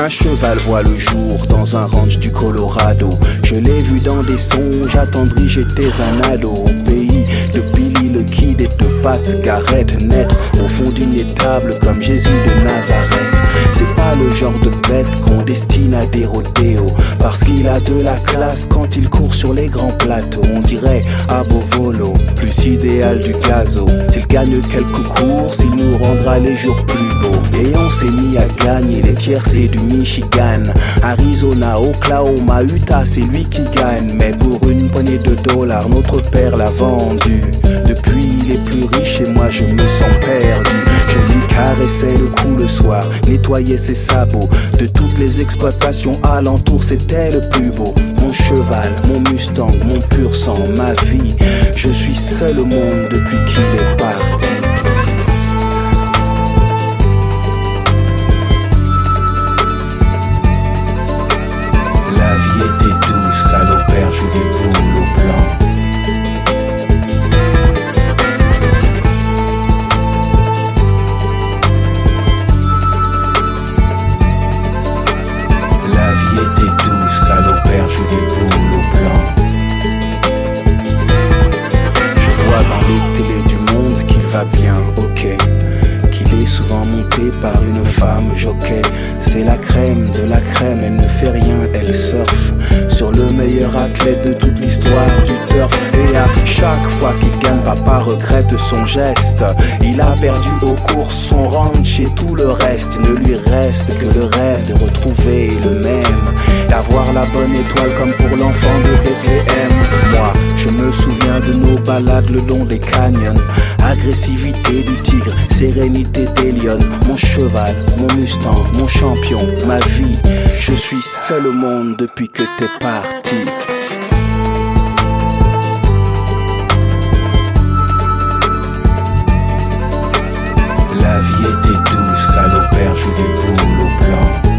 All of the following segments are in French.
Un cheval voit le jour dans un ranch du Colorado. Je l'ai vu dans des songes, attendri, j'étais un ado. Au pays de Billy le Kid et de Pat Garrett, naître au fond d'une étable comme Jésus de Nazareth. C'est pas le genre de bête qu'on destine à des rodéos, parce qu'il a de la classe quand il court sur les grands plateaux. On dirait à Bovolo, plus idéal du gazo. S'il gagne quelques courses, il nous rendra les jours plus beaux. Et on s'est mis à gagner les tiercés du Michigan, Arizona, Oklahoma, Utah, c'est lui qui gagne. Mais pour une poignée de dollars, notre père l'a vendu. Depuis il est plus riche et moi je me sens perdu. Je lui caressais le cou le soir, nettoyais ses sabots. De toutes les exploitations alentour, c'était le plus beau. Mon cheval, mon Mustang, mon pur sang, ma vie. Je suis seul au monde depuis qu'il est parti. La vie était douce à l'auberge du boulot blanc. La vie était douce à l'auberge du boulot blanc. Je vois dans les télés du monde qu'il va bien, ok. Qu'il est souvent monté par une femme jockey. C'est la crème de la crème, elle ne fait rien, elle surfe sur le meilleur athlète de toute l'histoire du turf. Et à chaque fois qu'il gagne, papa regrette son geste. Il a perdu aux courses son ranch et tout le reste. Ne lui reste que le rêve de retrouver le même, d'avoir la bonne étoile comme pour l'enfant de Bethléem. Moi, je me souviens de nos balades le long des canyons. Agressivité du tigre, sérénité des lions. Mon cheval, mon Mustang, mon champion, ma vie. Je suis seul au monde depuis que t'es parti. La vie était douce à l'auberge du boulot blanc.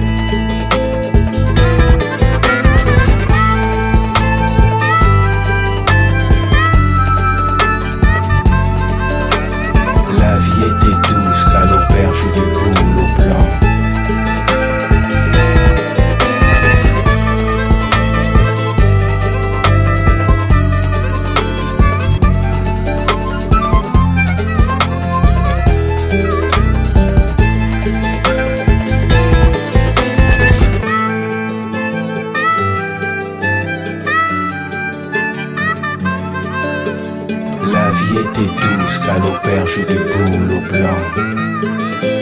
La vie était douce à l'auberge du boulot blanc. La vie était douce à l'auberge du boulot blanc.